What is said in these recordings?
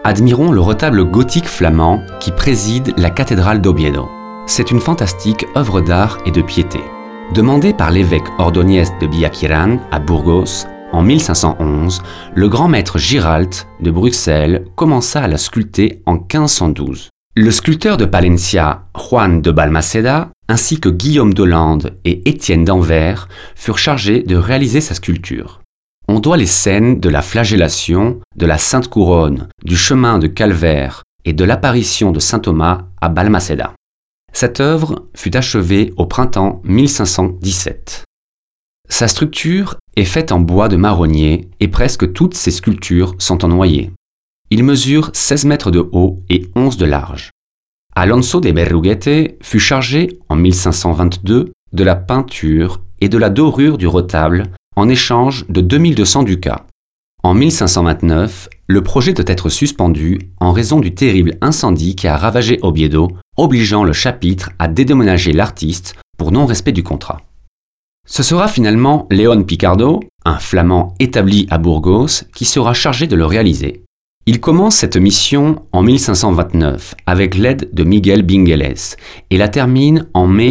admirons le retable gothique flamand qui préside la cathédrale d'Oviedo. C'est une fantastique œuvre d'art et de piété. Demandée par l'évêque Ordóñez de Billaquirán à Burgos en 1511, le grand maître Giralt de Bruxelles commença à la sculpter en 1512. Le sculpteur de Palencia, Juan de Balmaceda, ainsi que Guillaume d'Hollande et Étienne d'Anvers furent chargés de réaliser sa sculpture. On doit les scènes de la flagellation, de la Sainte Couronne, du chemin de Calvaire et de l'apparition de saint Thomas à Balmaceda. Cette œuvre fut achevée au printemps 1517. Sa structure est faite en bois de marronnier et presque toutes ses sculptures sont en noyer. Il mesure 16 mètres de haut et 11 de large. Alonso de Berruguete fut chargé en 1522 de la peinture et de la dorure du retable en échange de 2200 ducats. En 1529, le projet doit être suspendu en raison du terrible incendie qui a ravagé Oviedo, obligeant le chapitre à dédommager l'artiste pour non-respect du contrat. Ce sera finalement Léon Picardo, un Flamand établi à Burgos, qui sera chargé de le réaliser. Il commence cette mission en 1529 avec l'aide de Miguel Bingueles et la termine en mai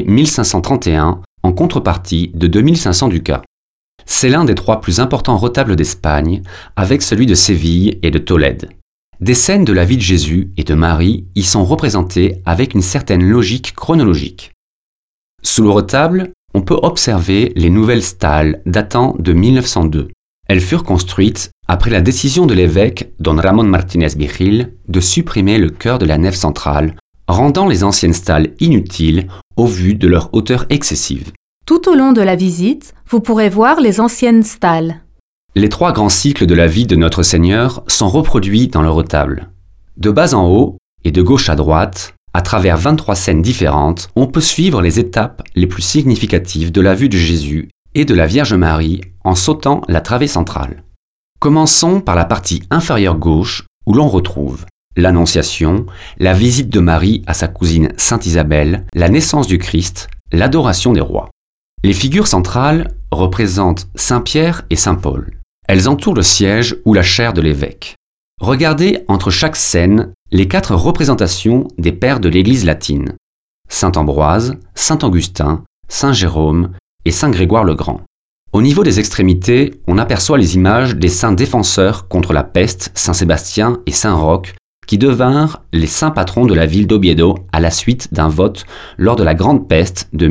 1531 en contrepartie de 2500 ducats. C'est l'un des 3 plus importants retables d'Espagne, avec celui de Séville et de Tolède. Des scènes de la vie de Jésus et de Marie y sont représentées avec une certaine logique chronologique. Sous le retable, on peut observer les nouvelles stalles datant de 1902. Elles furent construites après la décision de l'évêque Don Ramón Martínez Vigil de supprimer le chœur de la nef centrale, rendant les anciennes stalles inutiles au vu de leur hauteur excessive. Tout au long de la visite, vous pourrez voir les anciennes stalles. Les 3 grands cycles de la vie de notre Seigneur sont reproduits dans le retable. De bas en haut et de gauche à droite, à travers 23 scènes différentes, on peut suivre les étapes les plus significatives de la vue de Jésus et de la Vierge Marie en sautant la travée centrale. Commençons par la partie inférieure gauche où l'on retrouve l'Annonciation, la visite de Marie à sa cousine Sainte Isabelle, la naissance du Christ, l'adoration des rois. Les figures centrales représentent Saint Pierre et Saint Paul. Elles entourent le siège ou la chaire de l'évêque. Regardez entre chaque scène les 4 représentations des pères de l'Église latine, Saint Ambroise, Saint Augustin, Saint Jérôme et Saint Grégoire le Grand. Au niveau des extrémités, on aperçoit les images des saints défenseurs contre la peste, Saint Sébastien et Saint Roch, qui devinrent les saints patrons de la ville d'Oviedo à la suite d'un vote lors de la Grande Peste de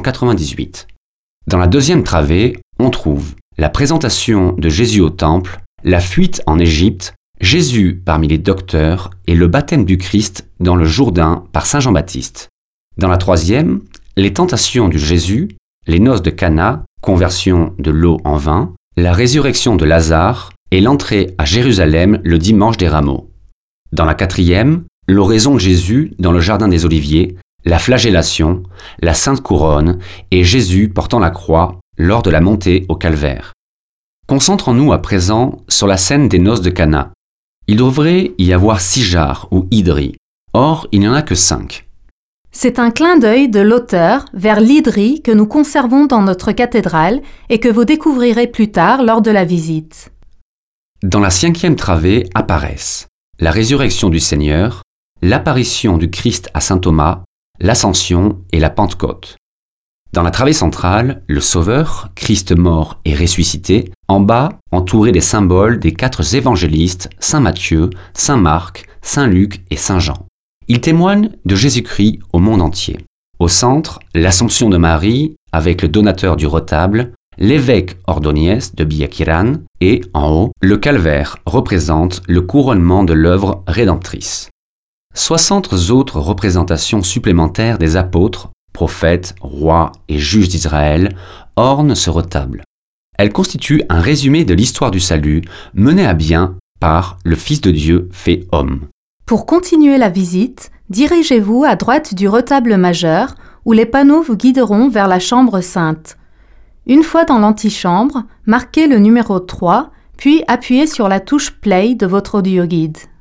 1598. Dans la deuxième travée, on trouve la présentation de Jésus au temple, la fuite en Égypte, Jésus parmi les docteurs et le baptême du Christ dans le Jourdain par Saint Jean-Baptiste. Dans la troisième, les tentations du Jésus, les noces de Cana, conversion de l'eau en vin, la résurrection de Lazare et l'entrée à Jérusalem le dimanche des Rameaux. Dans la quatrième, l'oraison de Jésus dans le jardin des Oliviers, la flagellation, la Sainte Couronne et Jésus portant la croix lors de la montée au calvaire. Concentrons-nous à présent sur la scène des noces de Cana. Il devrait y avoir 6 jarres ou hydries. Or, il n'y en a que 5. C'est un clin d'œil de l'auteur vers l'hydrie que nous conservons dans notre cathédrale et que vous découvrirez plus tard lors de la visite. Dans la 5e travée apparaissent la résurrection du Seigneur, l'apparition du Christ à saint Thomas, l'Ascension et la Pentecôte. Dans la travée centrale, le Sauveur, Christ mort et ressuscité, en bas, entouré des symboles des 4 évangélistes, Saint Matthieu, Saint Marc, Saint Luc et Saint Jean. Ils témoignent de Jésus-Christ au monde entier. Au centre, l'Assomption de Marie, avec le donateur du retable, l'évêque Ordóñez de Billaquirán, et, en haut, le calvaire représente le couronnement de l'œuvre rédemptrice. 60 autres représentations supplémentaires des apôtres, prophètes, rois et juges d'Israël ornent ce retable. Elles constituent un résumé de l'histoire du salut menée à bien par le Fils de Dieu fait homme. Pour continuer la visite, dirigez-vous à droite du retable majeur où les panneaux vous guideront vers la chambre sainte. Une fois dans l'antichambre, marquez le numéro 3, puis appuyez sur la touche Play de votre audioguide.